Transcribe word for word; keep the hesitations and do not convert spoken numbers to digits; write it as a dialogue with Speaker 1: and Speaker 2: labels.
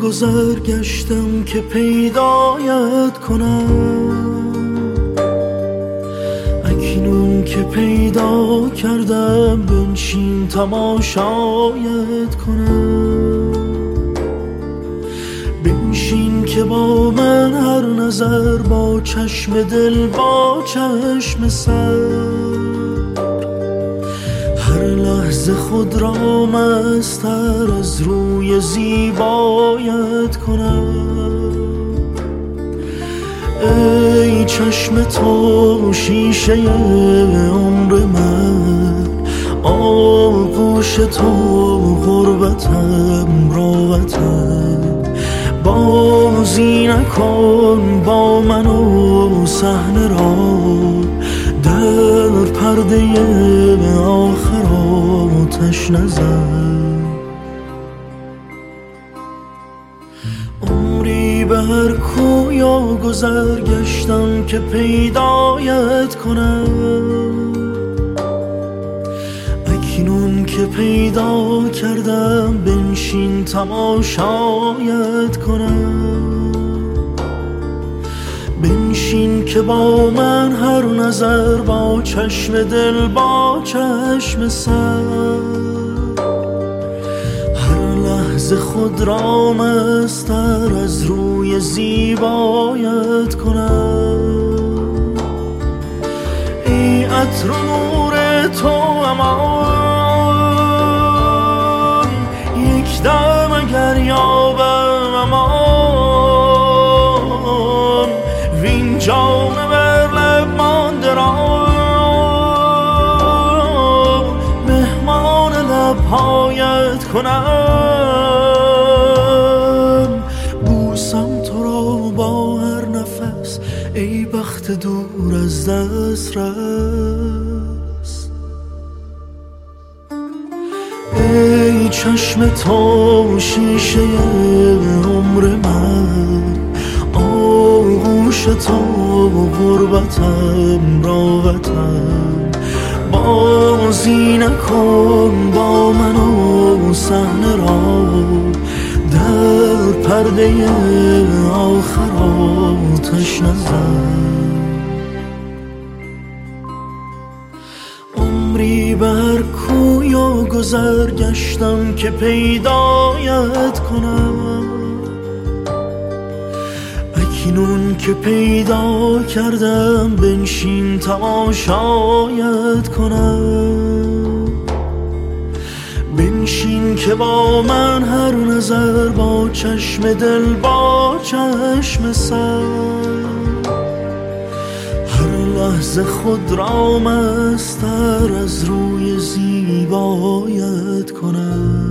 Speaker 1: گذر گشتم که پیدایت کنم، اکنون که پیدا کردم بنشین تماشایت کنم. بنشین که با من هر نظر، با چشم دل با چشم سر، هر لحظه خود را مستر از روی زیبایت کنم. ای چشم تو شیشه عمر من، آغوش تو غربتم راوتم. بازی نکن با من و صحنه را، در پرده آخر آتش نزن. عمری به هر کویا گذر گشتم که پیدایت کنم، اکنون که پیدا کردم بنشین تماشایت کنم. بنشین که با من هر نظر، با چشم دل با چشم سر، هر لحظه خود را مستر از روی زیبایت کنم. ای عطر و نور تو امان، یک دم اگر یابم امان، وین جام بر لب مانده را مهمان لبهایت کنم. بوسم تو را با هر نفس، ای بخت دور از دست رس. ای چشم تو شیشه عمر من، آغوش تو غربتم راوتم. بازی نکن با من و صحنه را، در پرده آخر آتش نزن. عمری بر کویا گذر گشتم که پیدایت کنم، اکنون که پیدا کردم بنشین تماشایت کنم. بنشین که با من هر نظر، با چشم دل با چشم سر، هر لحظه خود را مستر از روی زیبایت کنم.